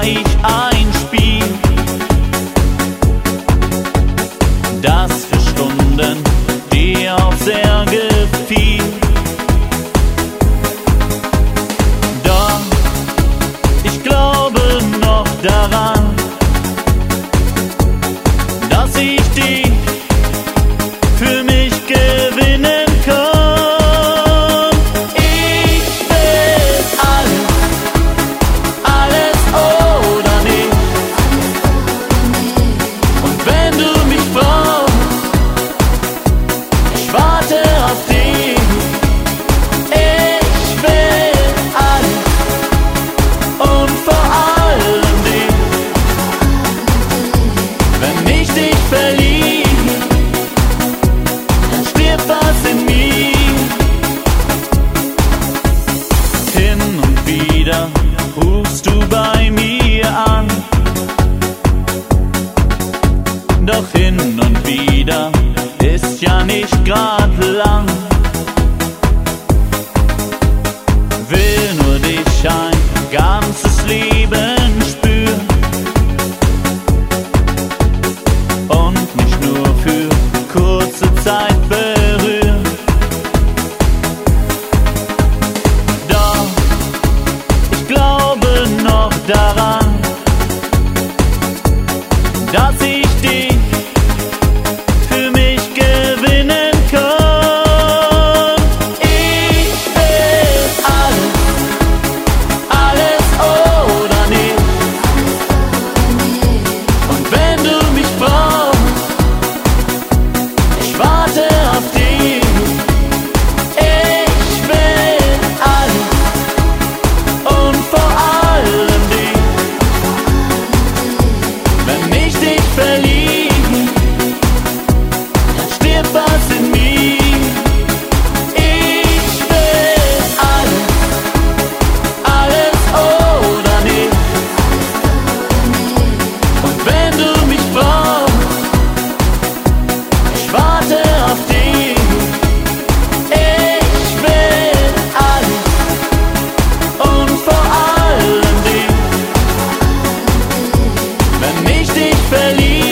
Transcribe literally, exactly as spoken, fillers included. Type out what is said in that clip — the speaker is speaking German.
war ich ein Spiel, das für Stunden dir auch sehr gefiel. Doch ich glaube noch daran, dass ich dich für mich gewinnen kann. Ich will alles, alles oder nicht. Und wenn du mich brauchst, ich warte auf dich. Ich will alles und vor allem dich. Wenn ich dich verliere, dann stirbt was in mir. Hin und wieder rufst du bei mir an, doch hin und wieder ist ja nicht grad lang. Will nur dich ein ganzes Leben spüren und mich nur für kurze Zeit berühren. Doch ich glaube noch daran, dass ich dich für mich gewinnen kann. Ich will alles, alles oder nicht. Und wenn du mich brauchst, ich warte auf dich. Ich will alles und vor allem dich. Wenn ich dich verliere, dann stirbt was in mir. Ich will alles, alles oder nicht. Und wenn du mich brauchst, ich warte auf dich. Ich will alles und vor allem dich. Wenn ich dich verliere,